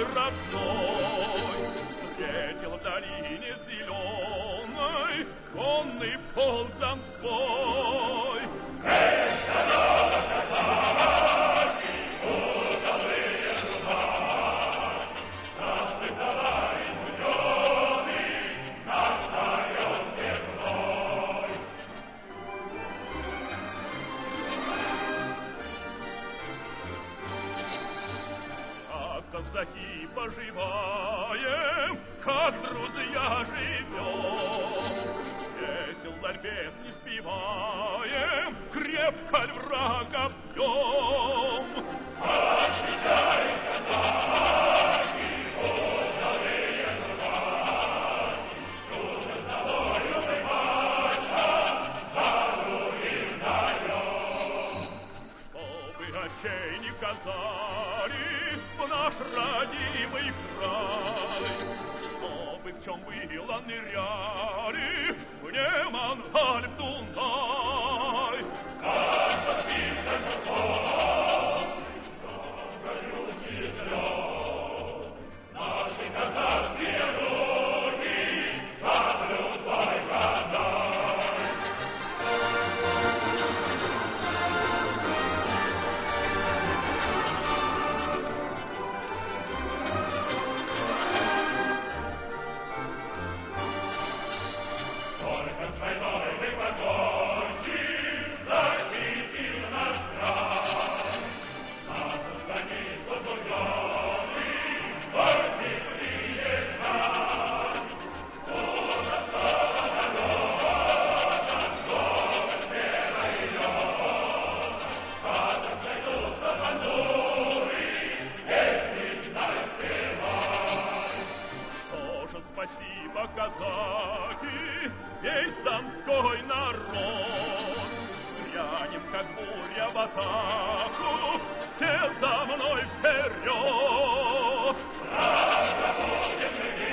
родной. Встретил в долине зеленой конный полк Донской. Эй, казак, казаки, удалые рубахи, красный товарищ зеленый, наш встает верной. Как казаки поживаем, как друзья живем, весело ль песни спеваем, крепко ль врага бьем. Как встречаем казаки, удалые рубахи, дружно с тобою мы, батька, славу им даем. Чтобы очей не казали в наш родимый край, чтобы в чем было ныряли в Неман, аль в Дунай. Как подписан любовь, много людских слез, наши казахские руки соблюдай, годай. Только с войной мы покончим, защитим наш край. Нашу станицу Буденный, твой земли край. Вот остава народа, город вера ее. Когда сойдутся бандуры, песни знай спевай. Что же спасибо, казаки, весь донской народ. Грянем, как буря в атаку, все за мной вперед. Правда будет